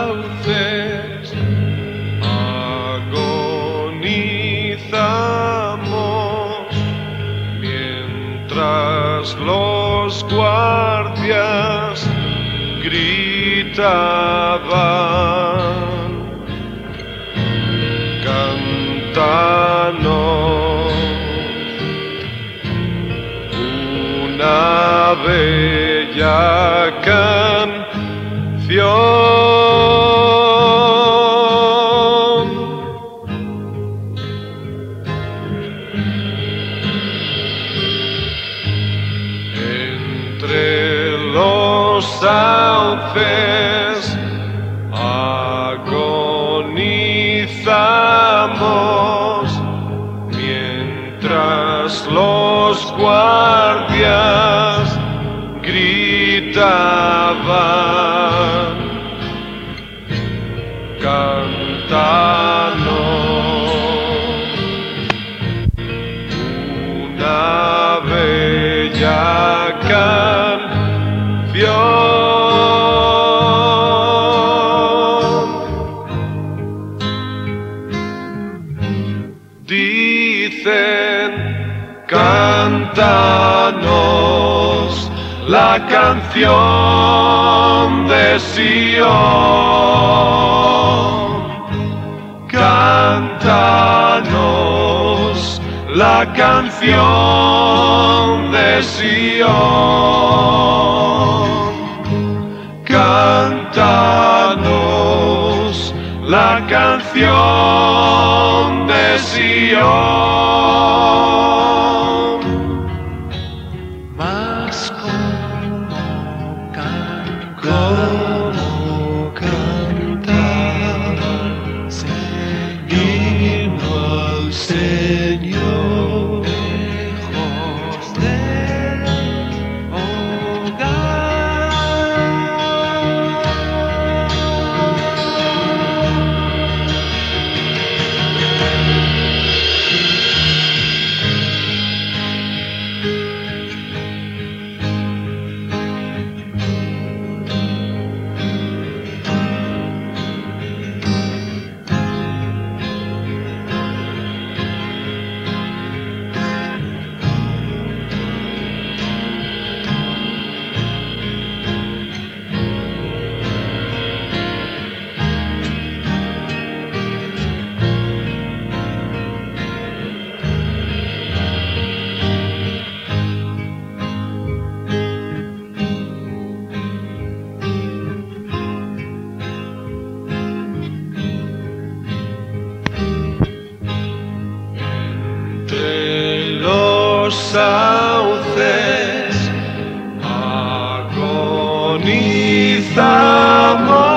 sauces agonizamos mientras los guardias gritaban: cántanos una bella canción. Entre los sauces agonizamos mientras los guardias gritaban: cántanos una bella canción. Dicen: cántanos la canción de Sion. Cántanos la canción de Sion. Cántanos la canción de Sion. Mas como cantar, himno al Señor, lejos del Los sauces agonizamos